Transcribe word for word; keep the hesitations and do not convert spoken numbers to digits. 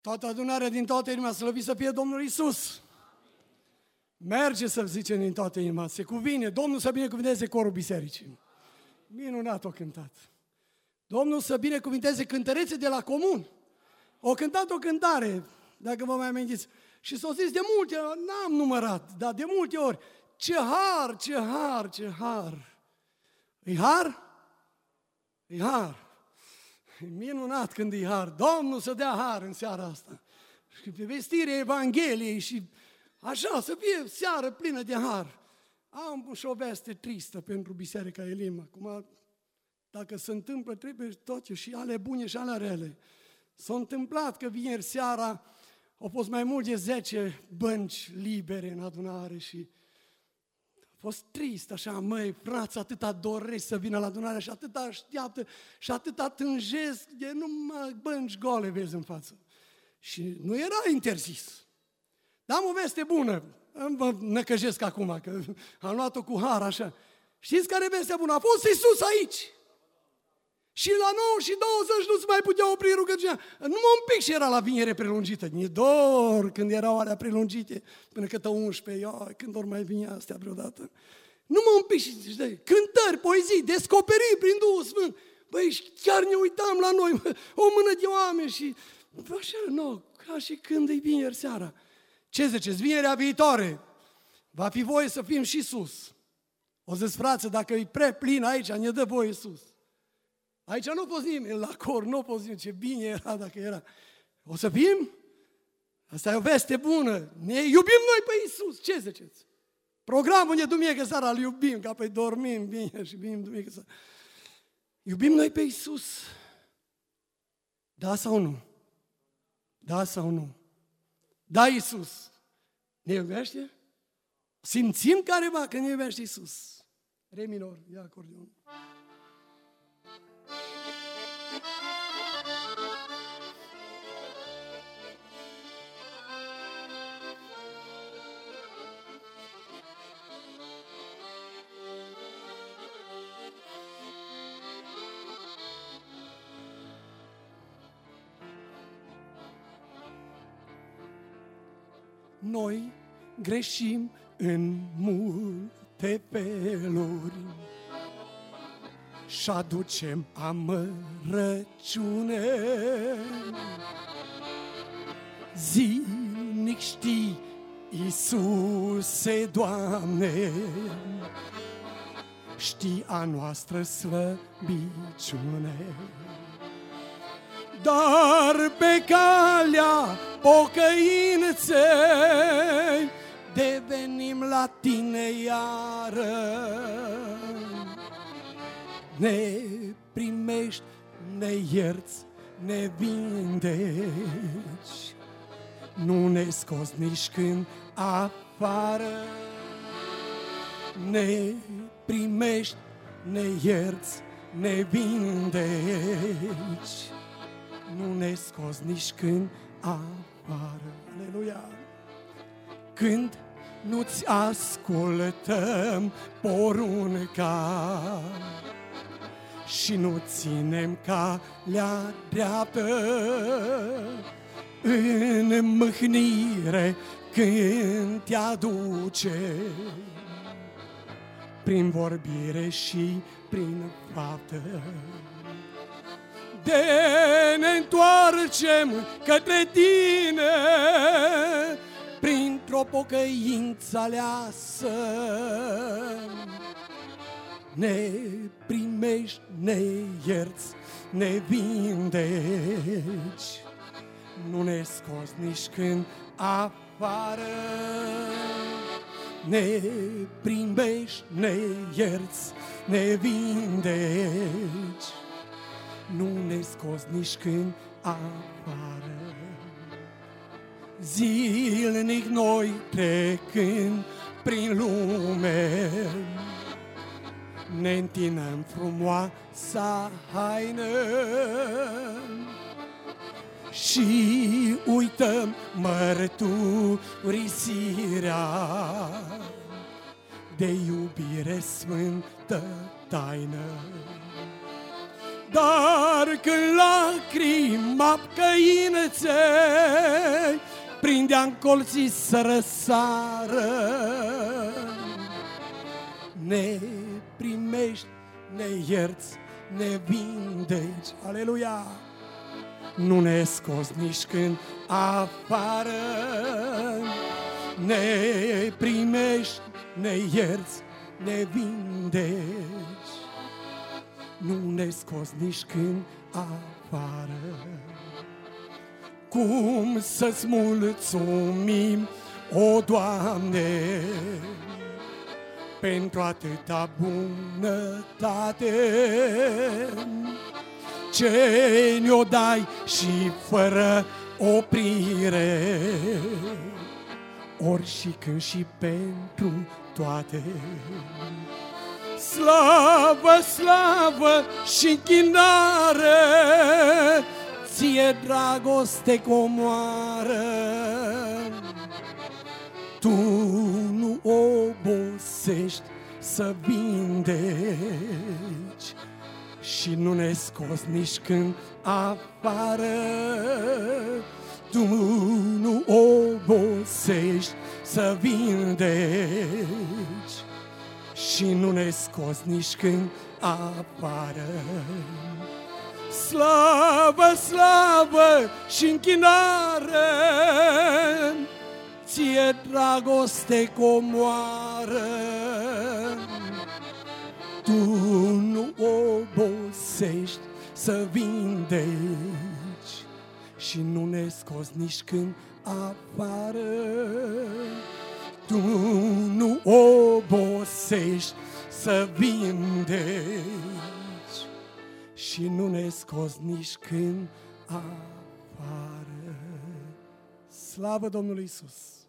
Toată adunarea din toată inima, slăvit să fie Domnul Iisus. Merge să zicem din toată inima, se cuvine, Domnul să binecuvânteze corul bisericii. Minunat o cântat. Domnul să binecuvânteze cântărețe de la comun. O cântat o cântare, dacă vă mai amintiți. Și s-o zis de multe, n-am numărat, dar de multe ori. Ce har, ce har, ce har. E har? E har. E minunat când e har. Domnul să dea har în seara asta. Și pe vestirea Evangheliei și așa, să fie seară plină de har. Am și o veste tristă pentru Biserica Elim. Acum, dacă se întâmplă, trebuie toate, și ale bune și ale rele. S-a întâmplat că vineri seara au fost mai mult de zece bănci libere în adunare și a fost trist așa, măi, frați, atâta doresc să vină la adunare și atâta așteaptă și atâta tânjesc de numai bănci gole vezi în față. Și nu era interzis. Dar am o veste bună, vă năcăjesc acum, că am luat-o cu har așa. Știți care e vestea bună? A fost Iisus aici. Și la nouă și douăzeci nu se mai putea opri rugăciunea. Numai un pic și era la viniere prelungită. Mi-e dor când erau alea prelungite, până câtă unsprezece. Ioi, când ori mai vine astea vreodată. Numai un pic și cântări, poezii, descoperiri prin Duhul Sfânt. Băi, chiar ne uitam la noi, o mână de oameni și așa, nu, ca și când e vineri seara. Ce ziceți, vinerea viitoare va fi voie să fim și sus. O zis, frață, dacă e prea plin aici, ne dă voie sus. Aici nu poți nimeni, la cor nu poți nimeni, ce bine era dacă era. O să fim? Asta e o veste bună. Ne iubim noi pe Iisus. Ce ziceți? Programul de duminică seara îl iubim, ca pe dormim bine și bine duminică seara. Iubim noi pe Iisus? Da sau nu? Da sau nu? Da, Iisus. Ne iubește? Simțim careva că ne iubește Iisus. Re minor, ia acordeon. Noi greșim în multe feluri și aducem amărăciune. Zilnic știi, Iisuse, Doamne, știi a noastră slăbiciune. Dar pe calea pocăinței devenim la tine iară. Ne primești, ne ierți, ne vindeci, nu ne scoți nici când afară. Ne primești, ne ierți, ne vindeci, nu ne scoți nici când afară. Aleluia! Când nu-ți ascultăm porunca și nu ținem calea dreaptă, în mâhnire când te aduce, prin vorbire și prin faptă, de ne întoarcem către tine printr-o pocăință aleasă. Ne primești, ne ierți, ne vindeci, nu ne scoți nici când afară. Ne primești, ne ierți, ne vindeci, nu ne scoți nici când afară. Zilnic noi trecând prin lume, ne întinăm frumoasa haină și uităm mărturisirea de iubire sfântă taină. Dar când lacrima căinăței prindea-n colții să răsară, ne primești, ne ierți, ne vindeci, aleluia! Nu ne scoți nici când afară, ne primești, ne ierți, ne vindeci. Nu ne scoți nici când afară. Cum să-ți mulțumim, o Doamne, pentru atâta bunătate ce ne-o dai și fără oprire, ori și când și pentru toate. Slavă, slavă și închinare, ție dragoste comoară. Tu nu obosești să vindeci și nu ne scoți nici când afară. Tu nu obosești să vindeci și nu ne scoți nici când afară. Slavă, slavă și închinare, ție dragoste comoară. Tu nu obosești să vindeci și nu ne scoți nici când afară. Tu nu obosești să vindeci și nu ne scoți nici când afară. Slavă Domnului Iisus!